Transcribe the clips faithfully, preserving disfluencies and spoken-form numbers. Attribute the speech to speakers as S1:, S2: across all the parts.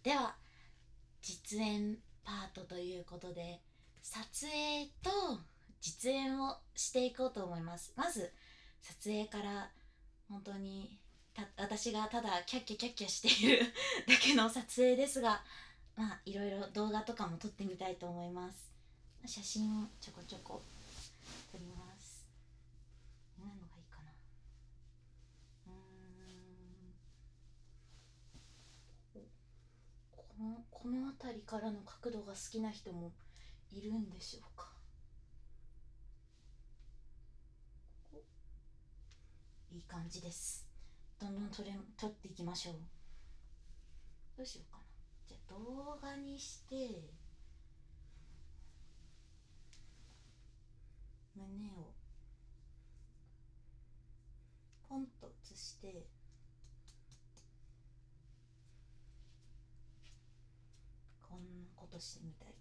S1: では実演パートということで、撮影と実演をしていこうと思います。まず撮影から、本当にた私がただキャッキャキャッキャしているだけの撮影ですが、まあいろいろ動画とかも撮ってみたいと思います。写真をちょこちょこ撮ります。何のがいいかな。うーんこのこの辺りからの角度が好きな人もいるんでしょうか。いい感じです。どんどん撮れ撮っていきましょう。どうしようかな。じゃあ動画にして胸をポンと映して、こんなことしてみたい。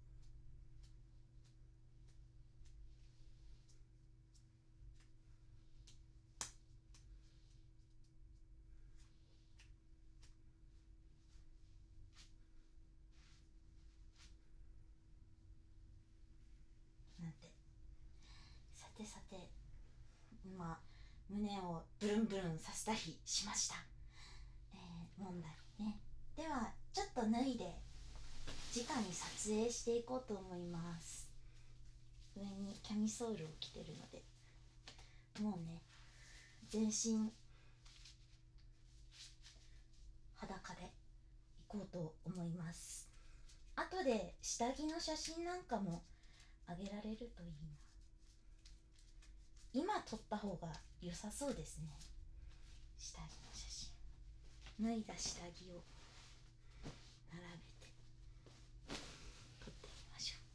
S1: なんて。さてさて、今胸をブルンブルンさせたりしました。えー、問題ね。ではちょっと脱いで直に撮影していこうと思います。上にキャミソールを着てるので、もうね、全身裸で行こうと思います。後で下着の写真なんかもあげられるといいな。今撮った方が良さそうですね。下着の写真、脱いだ下着を並べて撮ってみましょ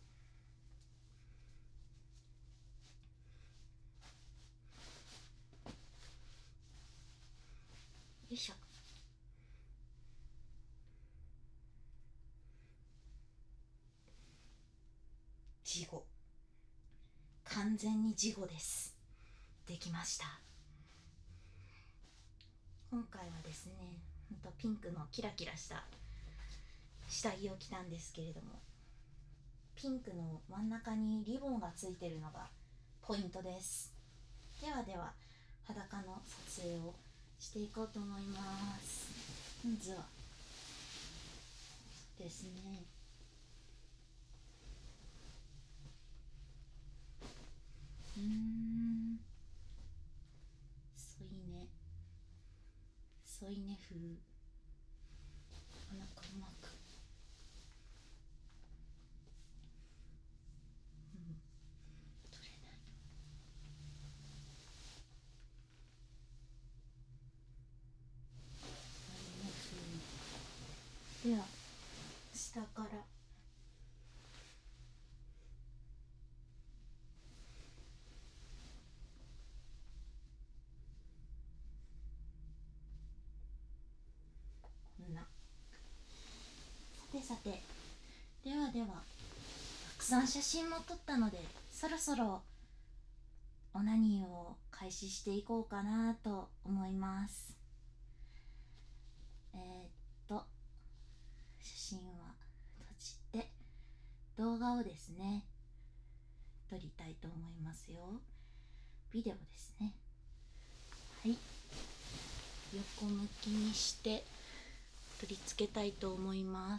S1: う。よいしょ。事後、完全に事後です。できました。今回はですね、ほんとピンクのキラキラした下着を着たんですけれども、ピンクの真ん中にリボンがついてるのがポイントです。ではでは裸の撮影をしていこうと思います。まずはですね、うーん添い寝添い寝風、お腹うまく、うん、取れない。添い寝風では下からこんな。さてさて、ではではたくさん写真も撮ったので、そろそろオナニーを開始していこうかなと思います。えー、っと写真は閉じて、動画をですね撮りたいと思いますよ。ビデオですね。はい、横向きにして取り付けたいと思います。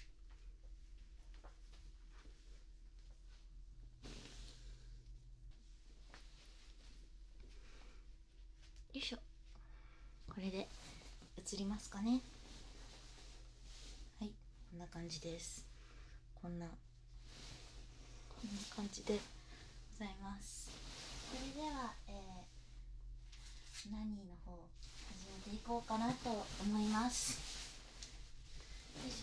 S1: よいしょ。これで映りますかね。はい、こんな感じです。こんなこんな感じでございます。それでは、えー、ナニーの方始めていこうかなと思います。よいしょ。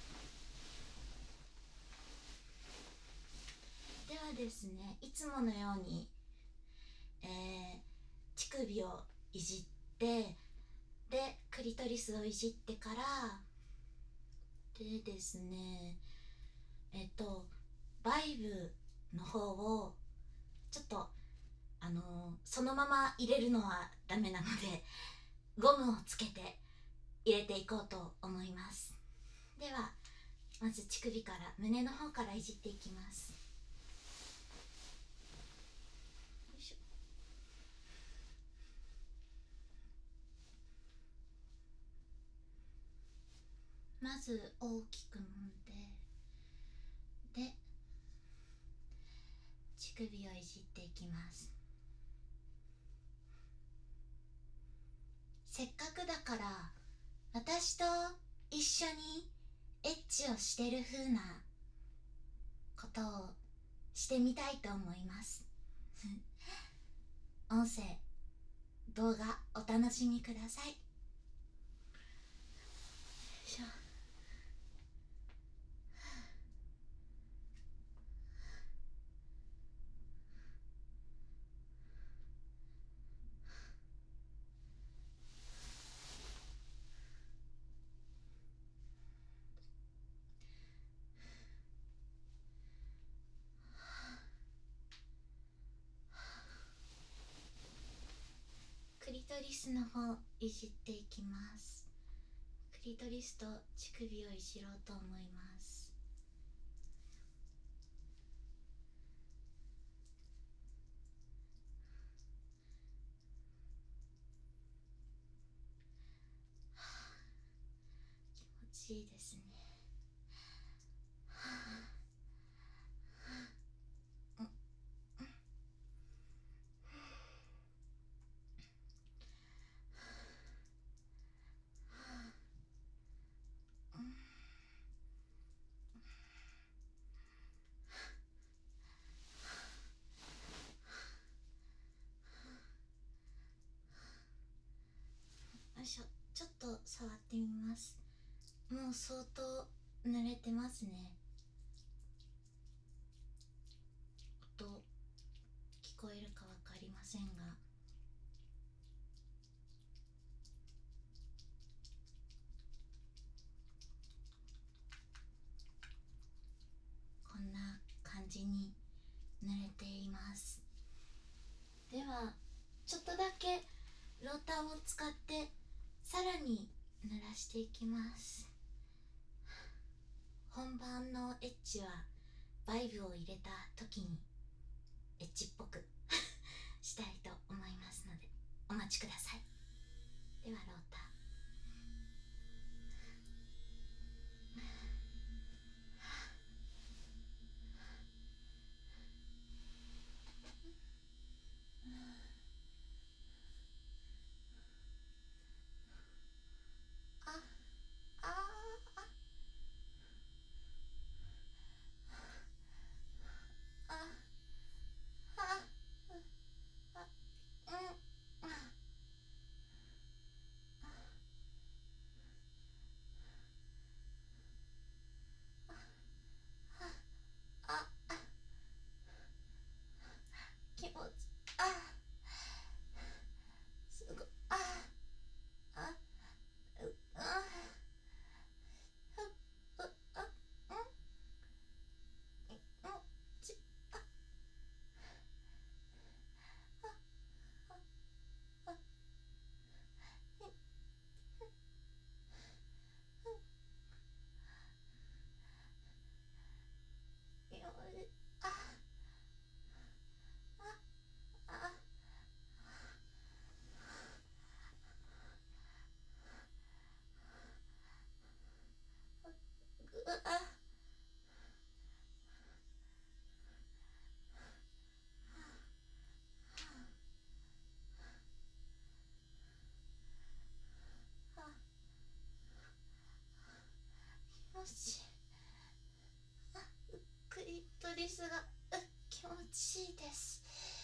S1: ではですね、いつものように、えー、乳首をいじって、でクリトリスをいじってから、でですね、えっとバイブの方をちょっとあのー、そのまま入れるのはダメなので、ゴムをつけて入れていこうと思います。 ではまず乳首から胸の方からいじっていきます。よいしょ。まず大きく揉んで、で乳首をいじっていきます。せっかくだから私と一緒にエッチをしてる風なことをしてみたいと思います音声動画お楽しみください。よいしょ。クリトリスの方いじっていきます。クリトリスと乳首をいじろうと思います。気持ちいいですね。よいしょ。ちょっと触ってみます。もう相当濡れてますね。音聞こえるかわかりませんが、こんな感じに濡れています。ではちょっとだけローターを使ってさらに濡らしていきます。本番のエッチはバイブを入れた時にエッチっぽくしたいと思いますのでお待ちください。ではローター気持ちあすごいああうあよし。あ、クリトリスが気持ちいいです。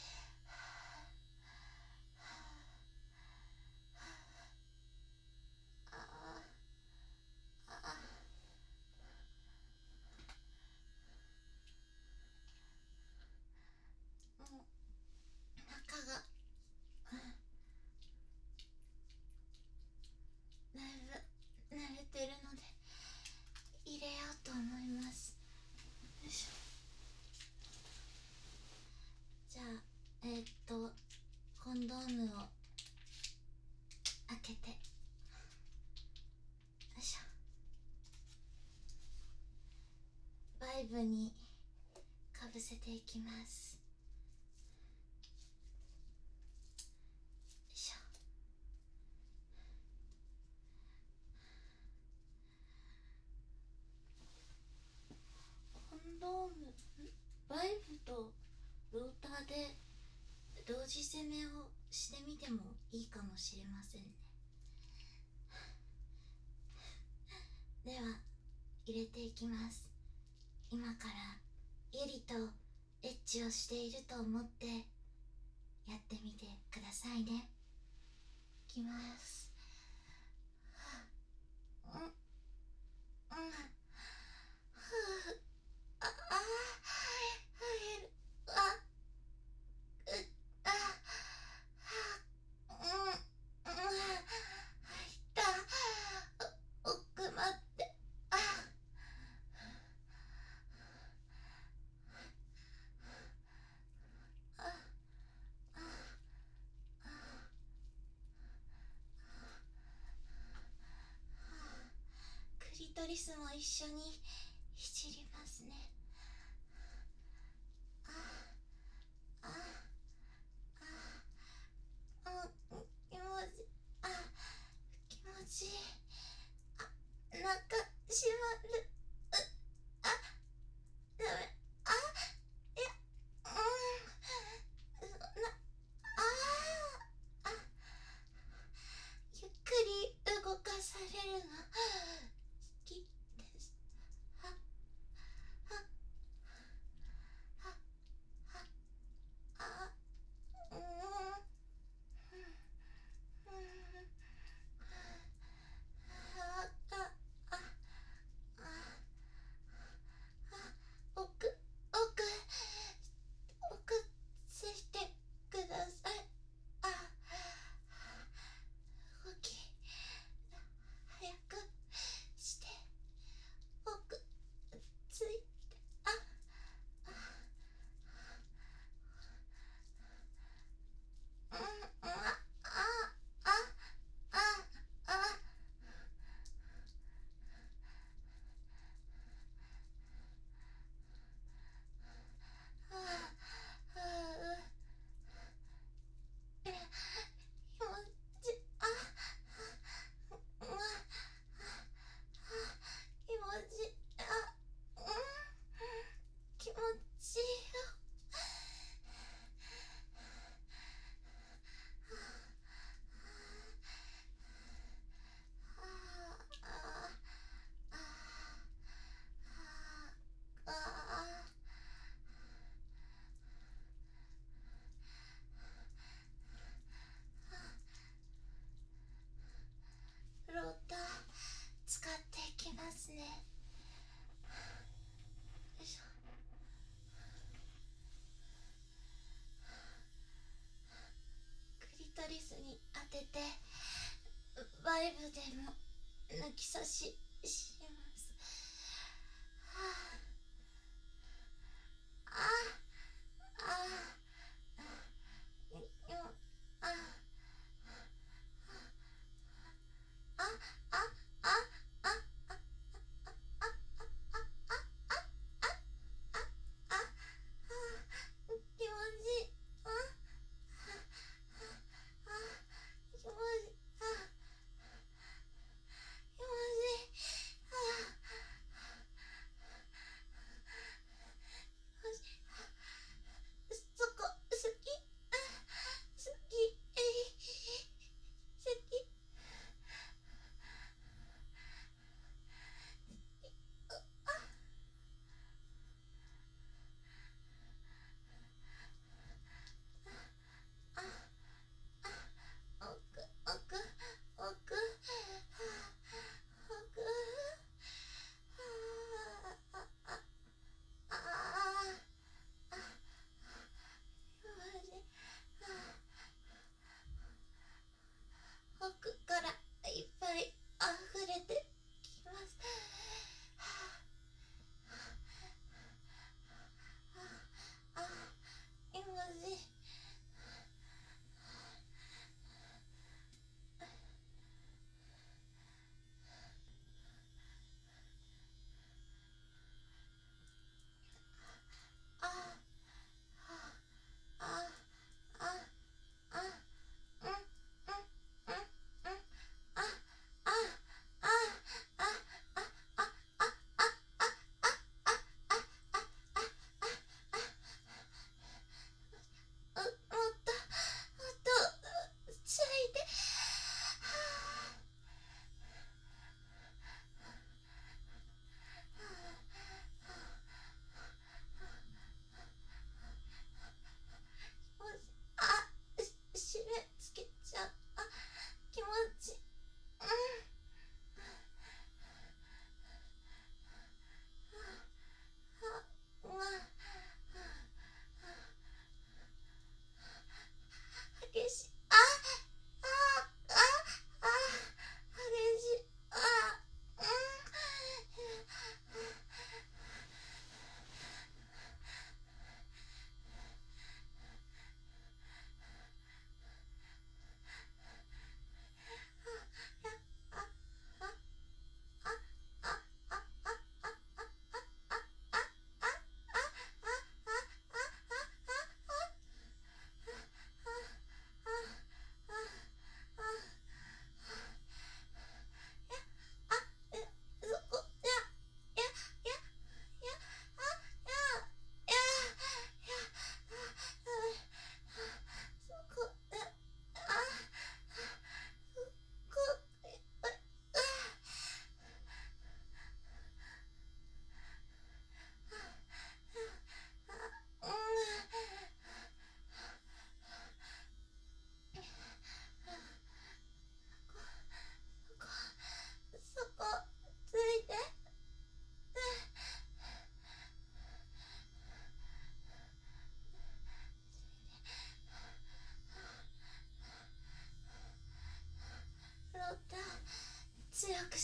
S1: あああもう中がだいぶ慣れてるので入れようと思います。よいしょ。じイブにかぶせていきます。よいしょ。コンドーム、バイブとローターで同時攻めをしてみてもいいかもしれませんね。では入れていきます。今からゆりとエッチをしていると思ってやってみてくださいね。いきます。うんうん、あああああうんうん、入った奥まってあああクリトリスも一緒にいじりますね。ああああ気持ちあ気持ちいい。あ中閉まる。あダメ。あいやうんなああゆっくり動かされるの好きです。あああああうんうんああああ奥奥奥ついてください。あ動き早くして奥ついてああうんあああああああ気持ちああ気持ちあうん気持ちいいよ。あああああローター使っていきますね。よいしょ。クリトリスに当ててバイブでも抜き差しします。はああああよああああああ気持ちいい。ああ気持ちいい。あ気持ちいい。気持ちいい。あ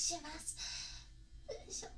S1: します。よいしょ。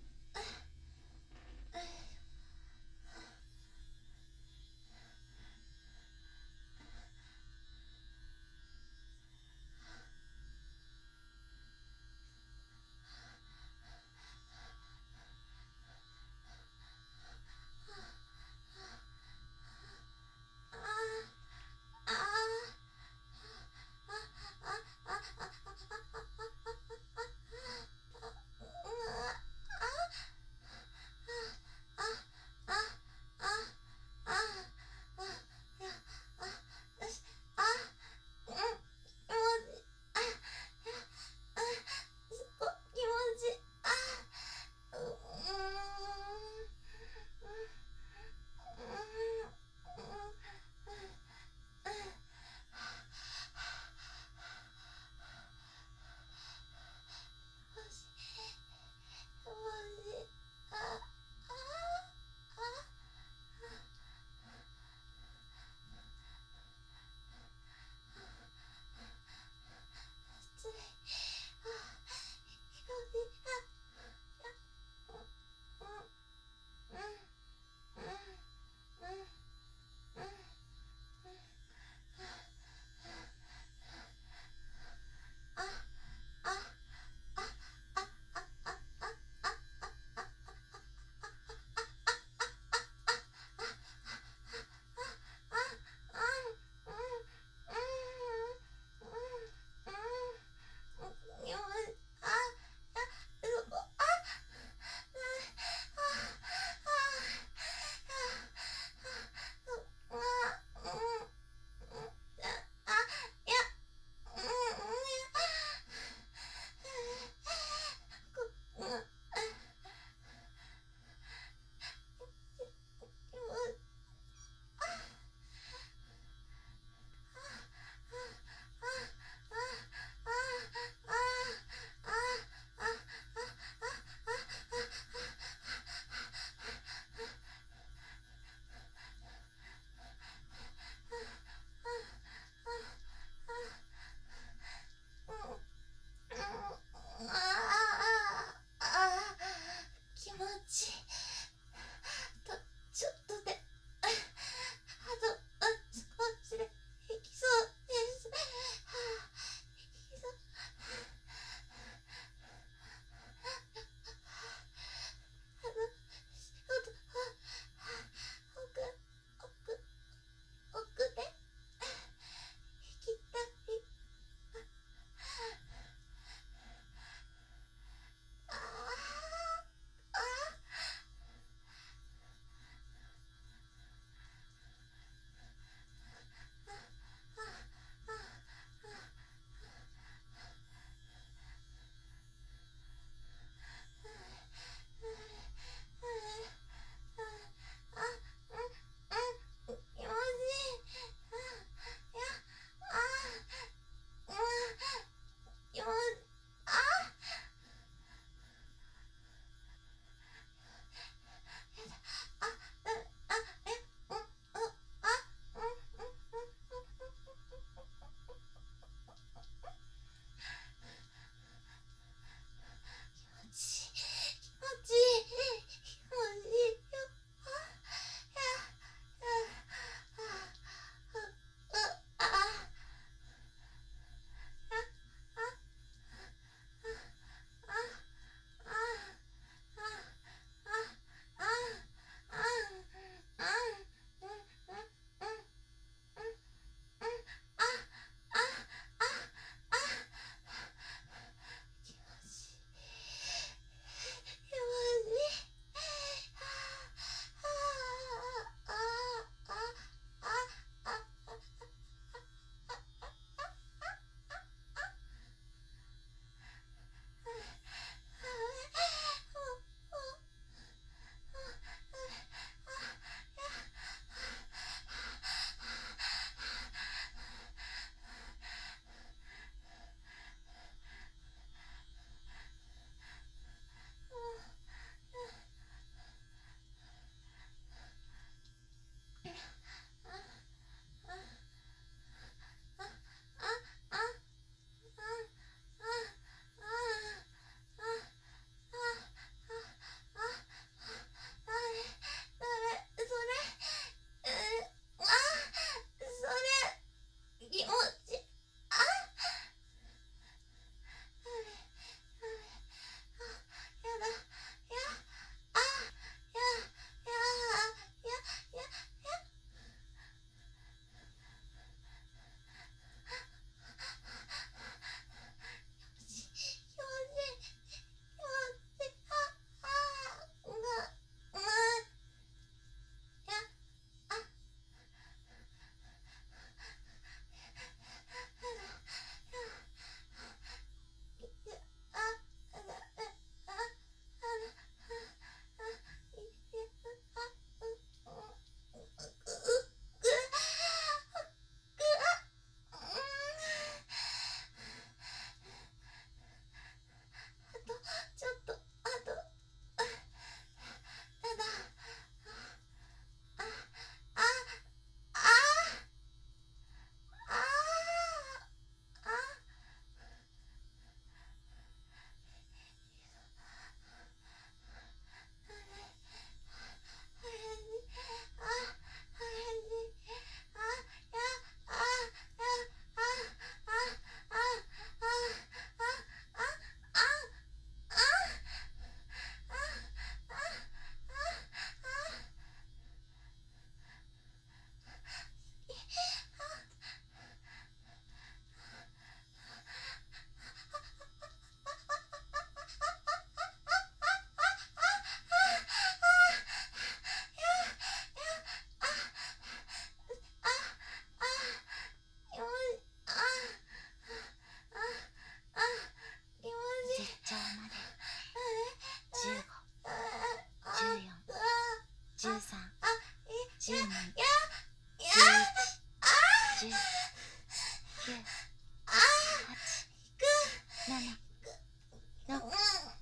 S1: きゅう、はち、なな、ろく、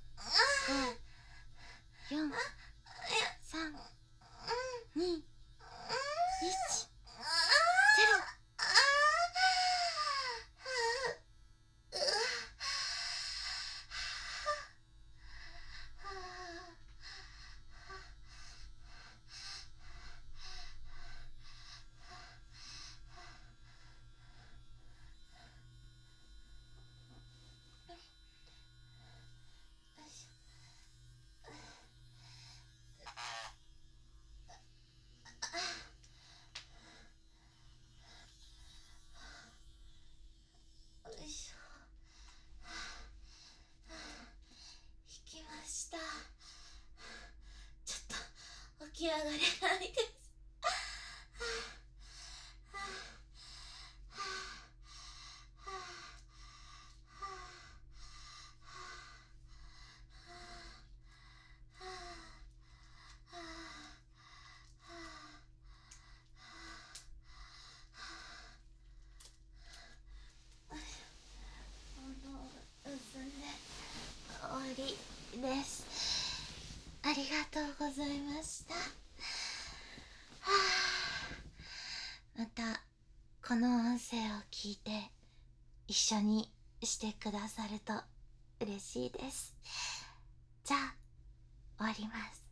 S1: ご、よん、さん、に、いち、ゼロ。引きました。ちょっと起き上がれないです。結んで終わりです。ありがとうございました。はあ、またこの音声を聞いて一緒にしてくださると嬉しいです。じゃあ終わります。